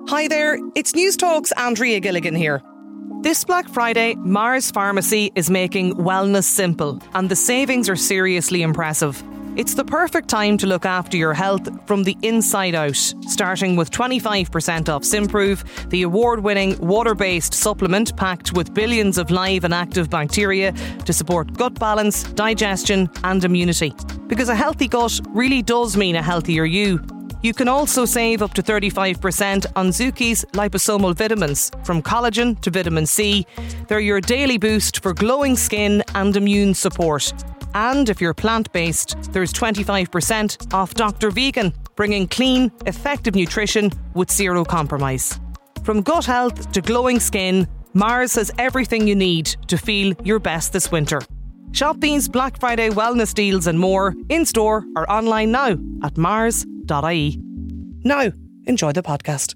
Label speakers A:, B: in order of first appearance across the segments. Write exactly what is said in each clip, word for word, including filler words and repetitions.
A: Hi there, it's News Talk's Andrea Gilligan here. This Black Friday, Mars Pharmacy is making wellness simple, and the savings are seriously impressive. It's the perfect time to look after your health from the inside out, starting with twenty-five percent off Simprove, the award-winning water-based supplement packed with billions of live and active bacteria to support gut balance, digestion and immunity. Because a healthy gut really does mean a healthier you. You can also save up to thirty-five percent on Zuki's liposomal vitamins, from collagen to vitamin C. They're your daily boost for glowing skin and immune support. And if you're plant-based, there's twenty-five percent off Doctor Vegan, bringing clean, effective nutrition with zero compromise. From gut health to glowing skin, Mars has everything you need to feel your best this winter. Shop these Black Friday wellness deals and more in-store or online now at mars dot I E. Now, enjoy the podcast.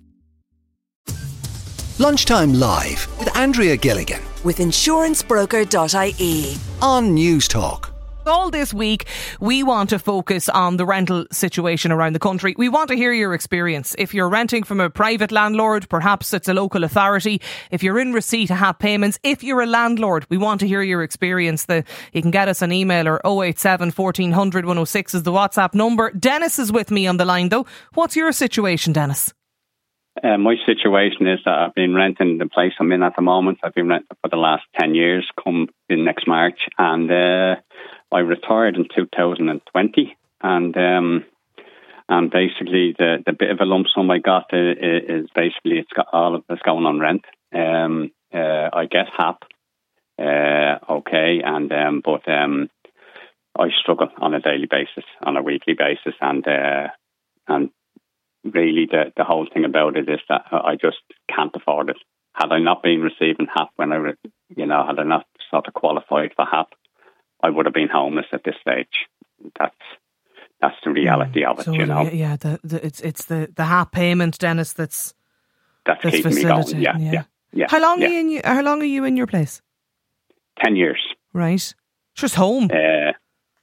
B: Lunchtime Live with Andrea Gilligan
C: with insurance broker dot I E
B: on News Talk.
A: All this week, we want to focus on the rental situation around the country. We want to hear your experience. If you're renting from a private landlord, perhaps it's a local authority. If you're in receipt of H A P payments, if you're a landlord, we want to hear your experience. The, you can get us an email, or oh eight seven, fourteen hundred, one oh six is the WhatsApp number. Dennis is with me on the line though. What's your situation, Dennis?
D: Uh, my situation is that I've been renting the place I'm in at the moment. I've been renting for the last ten years, come in next March, and uh, I retired in two thousand twenty, and um, and basically the, the bit of a lump sum I got is, is basically it's got all of it's going on rent. Um, uh, I get H A P, uh, okay, and um, but um, I struggle on a daily basis, on a weekly basis, and uh, and. Really, the, the whole thing about it is that I just can't afford it. Had I not been receiving H A P when I, re, you know, had I not sort of qualified for H A P, I would have been homeless at this stage. That's that's the reality mm, of it, so, you know.
A: Yeah, the, the, it's it's the, the H A P payment, Dennis. That's
D: that's, that's keeping me going. Yeah, yeah, yeah. yeah
A: how long
D: yeah.
A: are you in? You, how long are you in your place?
D: Ten years.
A: Right, just home.
D: Uh,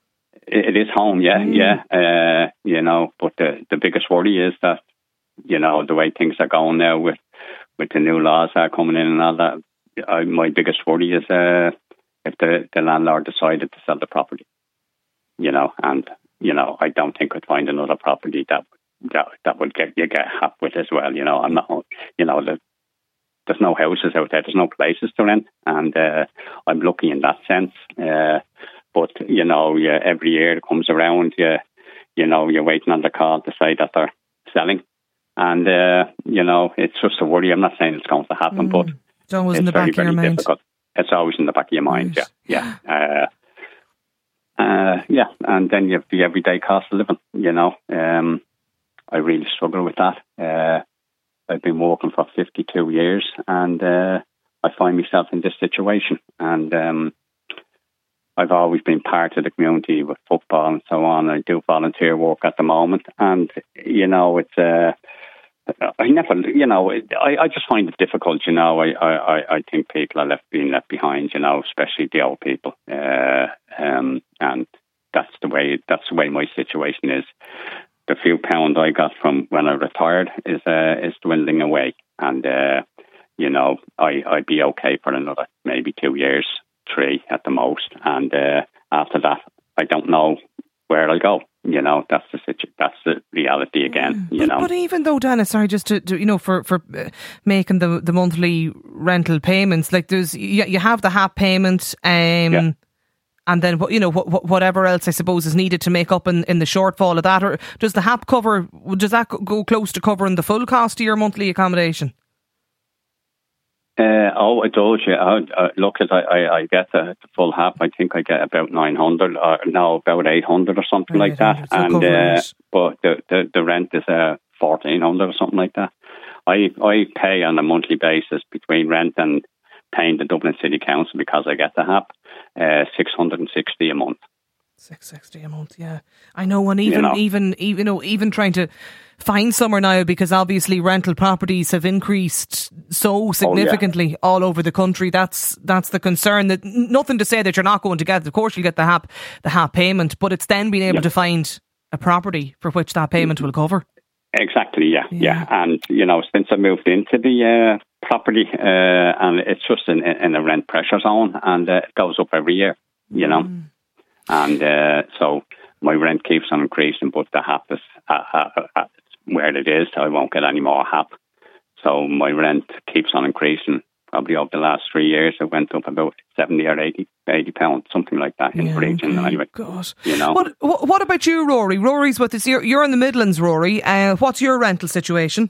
D: It is home, yeah, mm. yeah. Uh, you know, but the, the biggest worry is that, you know, the way things are going now with, with the new laws that are coming in and all that, I, my biggest worry is uh, if the, the landlord decided to sell the property, you know, and, you know, I don't think I'd find another property that that, that would get you get happy with as well, you know. I'm not, you know, the, there's no houses out there, there's no places to rent, and uh, I'm lucky in that sense. Uh, But, you know, yeah, every year it comes around, you, you know, you're waiting on the call to say that they're selling. And, uh, you know, it's just a worry. I'm not saying it's going to happen, mm. but
A: it's always
D: it's
A: in the
D: very,
A: back of your mind.
D: Difficult. It's always in the back of your mind, right. yeah. Yeah. Uh, uh, yeah, and then you have the everyday cost of living, you know. Um, I really struggle with that. Uh, I've been working for fifty-two years, and uh, I find myself in this situation. And, um, I've always been part of the community with football and so on. I do volunteer work at the moment, and you know, it's uh, I never, you know, I, I just find it difficult. You know, I, I, I think people are left being left behind. You know, especially the old people, uh, um, and that's the way that's the way my situation is. The few pound I got from when I retired is uh, is dwindling away, and uh, you know, I I'd be okay for another maybe two years. Three at the most, and uh, after that, I don't know where I'll go. You know, that's the situ- that's the reality again. You
A: but,
D: know,
A: but even though, Dennis, sorry, just to, to you know, for for uh, making the the monthly rental payments, like there's you, you have the H A P payment, um, yeah. and then you know what, whatever else I suppose is needed to make up in, in the shortfall of that, or does the H A P cover? Does that go close to covering the full cost of your monthly accommodation?
D: Uh, oh, it does, yeah. Uh, uh, look, I, I, I get the, the full H A P. I think I get about nine hundred, or no, about eight hundred or something like that. And uh, but the, the, the rent is uh, fourteen hundred or something like that. I I pay on a monthly basis between rent and paying the Dublin City Council, because I get the H A P, uh, six hundred sixty a month.
A: six hundred sixty a month, yeah. I know, and even, you know, even, even, you know, even trying to find somewhere now, because obviously rental properties have increased so significantly oh, yeah. all over the country. That's that's the concern. That nothing to say that you're not going to get. Of course, you'll get the H A P, the H A P payment, but it's then being able yeah. to find a property for which that payment will cover.
D: Exactly, yeah, yeah, yeah. And, you know, since I moved into the uh, property, uh, and it's just in, in a rent pressure zone, and uh, it goes up every year, you know. Mm. And uh, so my rent keeps on increasing, but the H A P is uh, uh, uh, where it is, so I won't get any more H A P. So my rent keeps on increasing. Probably over the last three years, it went up about seventy or eighty, eighty pounds, something like that in
A: yeah,
D: the region.
A: Okay.
D: Anyway,
A: God.
D: You know.
A: What, what about you, Rory? Rory's with us. You're, you're in the Midlands, Rory. Uh, what's your rental situation?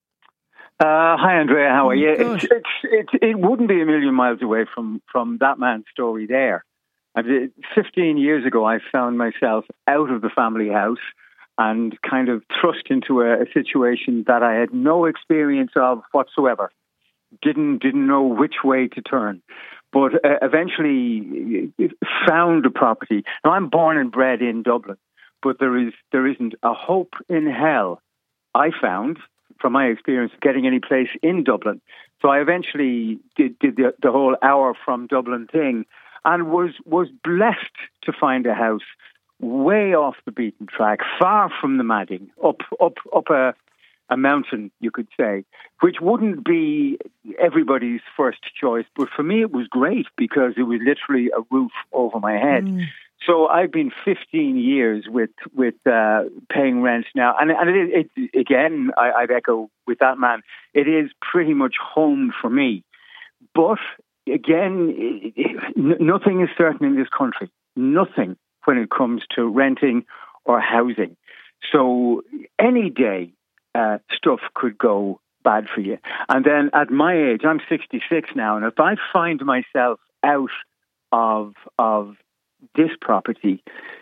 E: Uh, hi, Andrea. How are you?
A: Good.
E: It's, it's, it, it wouldn't be a million miles away from, from that man's story there. I mean, fifteen years ago, I found myself out of the family house and kind of thrust into a, a situation that I had no experience of whatsoever. Didn't didn't know which way to turn, but uh, eventually found a property. Now, I'm born and bred in Dublin, but there is there isn't a hope in hell, I found, from my experience, getting any place in Dublin. So I eventually did, did the, the whole hour from Dublin thing, and was was blessed to find a house way off the beaten track, far from the madding, up up up a. a mountain, you could say, which wouldn't be everybody's first choice. But for me, it was great because it was literally a roof over my head. Mm. So I've been fifteen years with with uh, paying rent now. And, and it, it, again, I, I'd echo with that man, it is pretty much home for me. But again, it, it, nothing is certain in this country. Nothing when it comes to renting or housing. So any day, Uh, stuff could go bad for you. And then at my age, I'm sixty-six now, and if I find myself out of of this property,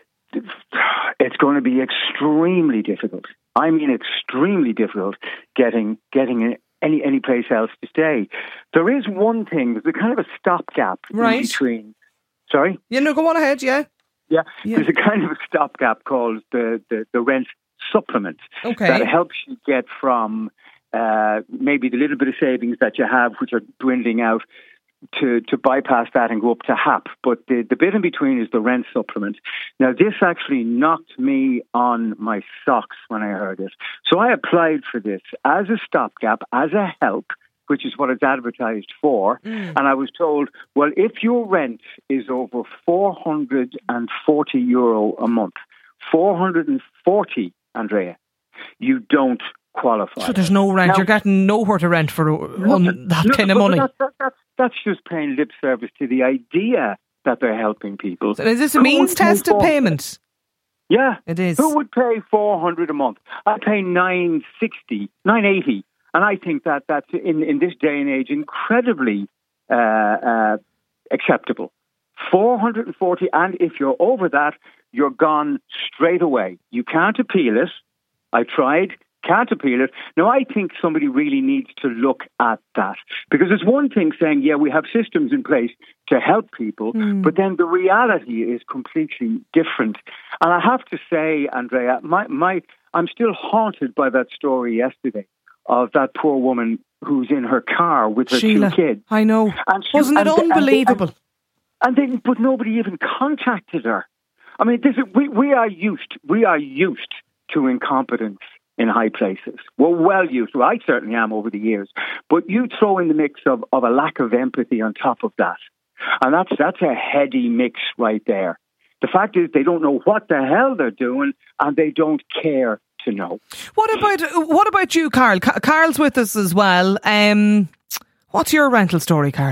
E: it's going to be extremely difficult. I mean, extremely difficult getting getting any any place else to stay. There is one thing. There's a kind of a stopgap
A: right.
E: in between. Sorry?
A: Yeah, no, go on ahead, yeah.
E: Yeah,
A: yeah.
E: There's a kind of a stopgap called the, the, the rent supplement
A: okay.
E: that helps you get from uh, maybe the little bit of savings that you have, which are dwindling out, to, to bypass that and go up to H A P. But the, the bit in between is the rent supplement. Now, this actually knocked me on my socks when I heard it. So I applied for this as a stopgap, as a help, which is what it's advertised for. Mm. And I was told, well, if your rent is over four hundred forty euro a month, four hundred forty, Andrea, you don't qualify.
A: So there's no rent. Now, you're getting nowhere to rent for on that
E: no,
A: kind of money.
E: That, that, that's, that's just paying lip service to the idea that they're helping people.
A: So is this a means-tested payment?
E: Yeah.
A: It is.
E: Who would pay four hundred a month? I pay nine sixty, nine eighty. And I think that that's, in, in this day and age, incredibly uh, uh, acceptable. four hundred forty, and if you're over that, you're gone straight away. You can't appeal it. I tried, can't appeal it. Now, I think somebody really needs to look at that. Because it's one thing saying, yeah, we have systems in place to help people, mm. but then the reality is completely different. And I have to say, Andrea, my, my, I'm still haunted by that story yesterday of that poor woman who's in her car with her
A: Sheila,
E: two kids.
A: I know.
E: And she,
A: Wasn't it
E: and,
A: unbelievable?
E: And, and, and they, but nobody even contacted her. I mean, this is, we, we are used, we are used to incompetence in high places. We're well used to. I certainly am over the years. But you throw in the mix of, of a lack of empathy on top of that. And that's that's a heady mix right there. The fact is they don't know what the hell they're doing and they don't care to know.
A: What about what about you, Carl? Carl's with us as well. Um, what's your rental story, Carl?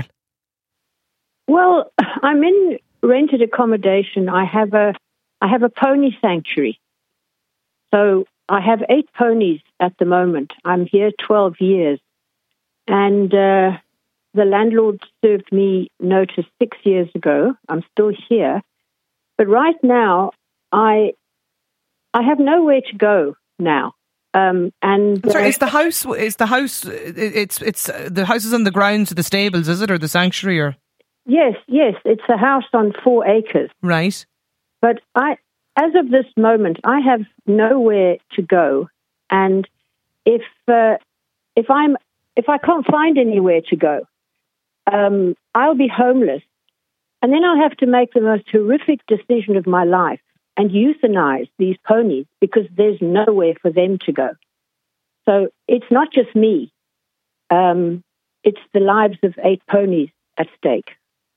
F: Well, I'm in rented accommodation. I have a I have a pony sanctuary. So I have eight ponies at the moment. I'm here twelve years. And uh, the landlord served me notice six years ago. I'm still here. But right now, I I have nowhere to go now. Um, and uh,
A: Sorry, is the house, is the house, it's, it's, the house is on the grounds of the stables, is it, or the sanctuary, or?
F: Yes, yes, it's a house on four acres.
A: Right.
F: But I, as of this moment, I have nowhere to go, and if uh, if I'm if I can't find anywhere to go, um, I'll be homeless, and then I'll have to make the most horrific decision of my life and euthanize these ponies because there's nowhere for them to go. So it's not just me. Um, it's the lives of eight ponies at stake.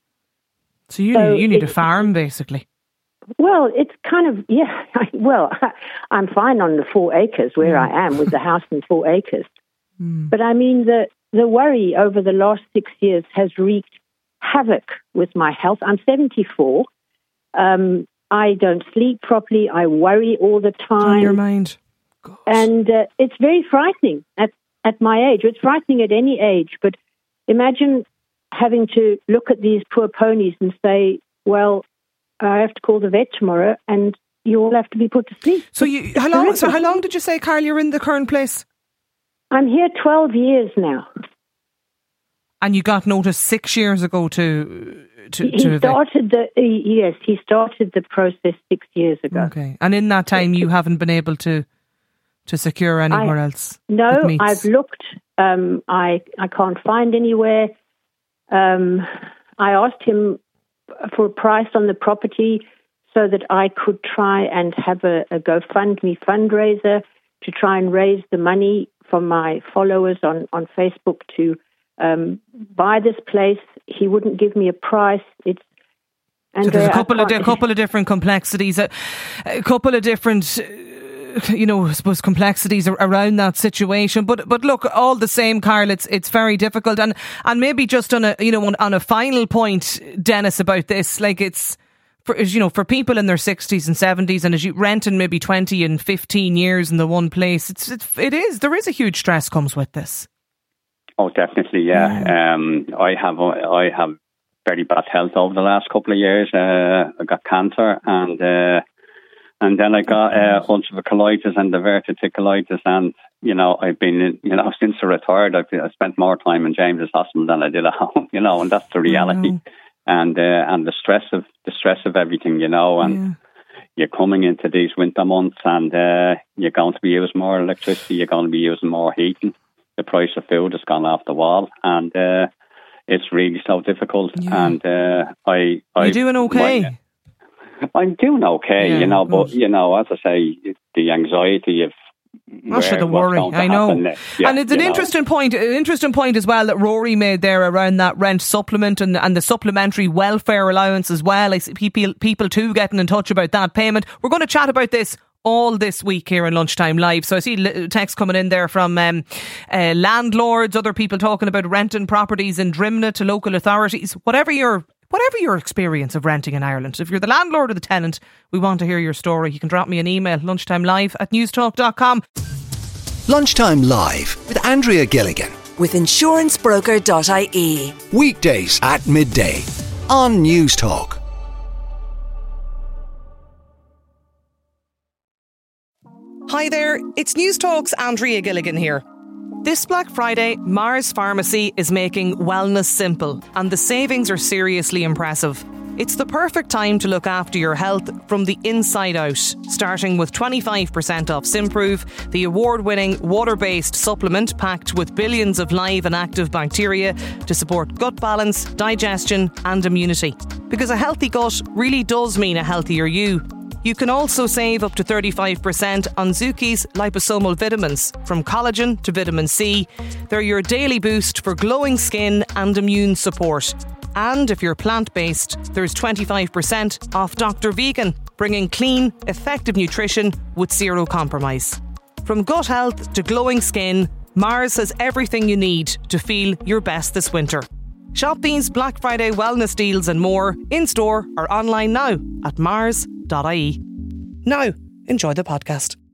A: So you
F: So
A: need, you need a
F: it's-
A: farm, basically.
F: Well, it's kind of, yeah, well, I'm fine on the four acres where I am with the house and four acres.
A: Mm.
F: But I mean, the, the worry over the last six years has wreaked havoc with my health. I'm seventy-four. Um, I don't sleep properly. I worry all the
A: On
F: time.
A: your mind. God.
F: And uh, it's very frightening at, at my age. It's frightening at any age. But imagine having to look at these poor ponies and say, well, I have to call the vet tomorrow and you all have to be put to sleep.
A: So you, how long? So how long did you say, Carl, you're in the current place?
F: I'm here twelve years now.
A: And you got notice six years ago to to,
F: He
A: to
F: started the he, yes, he started the process six years ago.
A: Okay, and in that time you haven't been able to to secure anywhere
F: I,
A: else.
F: No,
A: that meets.
F: I've looked. Um, I I can't find anywhere. Um, I asked him for a price on the property so that I could try and have a, a GoFundMe fundraiser to try and raise the money from my followers on, on Facebook to um, buy this place. He wouldn't give me a price. It's and
A: So there's
F: uh,
A: a couple
F: I
A: of di-
F: can't-
A: couple of different complexities, a, a couple of different, uh, you know, I suppose complexities ar- around that situation. But but look, all the same, Carl, it's it's very difficult. And and maybe just on a you know on, on a final point, Dennis, about this, like it's. For, you know, for people in their sixties and seventies, and as you renting maybe twenty and fifteen years in the one place, it's, it's it is there is a huge stress comes with this.
D: Oh, definitely, yeah.
A: Yeah.
D: Um, I have I have very bad health over the last couple of years. Uh, I got cancer, and uh, and then I got uh, ulcerative colitis and diverticulitis, and you know I've been in, you know since I retired, I've I spent more time in James's Hospital than I did at home. You know, and that's the reality.
A: Mm.
D: And uh, and the stress of the stress of everything, you know, and
A: Yeah.
D: you're coming into these winter months, and uh, you're going to be using more electricity, you're going to be using more heating. The price of food has gone off the wall, and uh, it's really so difficult.
A: Yeah.
D: And uh, I, I,
A: You doing okay?
D: my- I'm doing okay,
A: Yeah,
D: you know, but
A: good.
D: you know, as I say, the anxiety of
A: Not sure
D: where-
A: the
D: what's
A: worry,
D: going to
A: I know.
D: happen next. Yeah,
A: and it's an
D: you know.
A: interesting point, an interesting point as well that Rory made there around that rent supplement and, and the supplementary welfare allowance as well. I see people, people too getting in touch about that payment. We're going to chat about this all this week here in Lunchtime Live. So I see li- text coming in there from um, uh, landlords, other people talking about renting properties in Drimna to local authorities. Whatever your Whatever your experience of renting in Ireland, if you're the landlord or the tenant, we want to hear your story. You can drop me an email, lunchtimelive at newstalk dot com.
B: Lunchtime Live with Andrea Gilligan.
C: With insurance broker dot I E.
B: Weekdays at midday on Newstalk.
A: Hi there, it's Newstalk's Andrea Gilligan here. This Black Friday, Mars Pharmacy is making wellness simple, and the savings are seriously impressive. It's the perfect time to look after your health from the inside out, starting with twenty-five percent off Simprove, the award-winning water-based supplement packed with billions of live and active bacteria to support gut balance, digestion and immunity. Because a healthy gut really does mean a healthier you. You can also save up to thirty-five percent on Zuki's liposomal vitamins, from collagen to vitamin C. They're your daily boost for glowing skin and immune support. And if you're plant-based, there's twenty-five percent off Doctor Vegan, bringing clean, effective nutrition with zero compromise. From gut health to glowing skin, Mars has everything you need to feel your best this winter. Shop these Black Friday wellness deals and more in-store or online now at mars dot I E. Now, enjoy the podcast.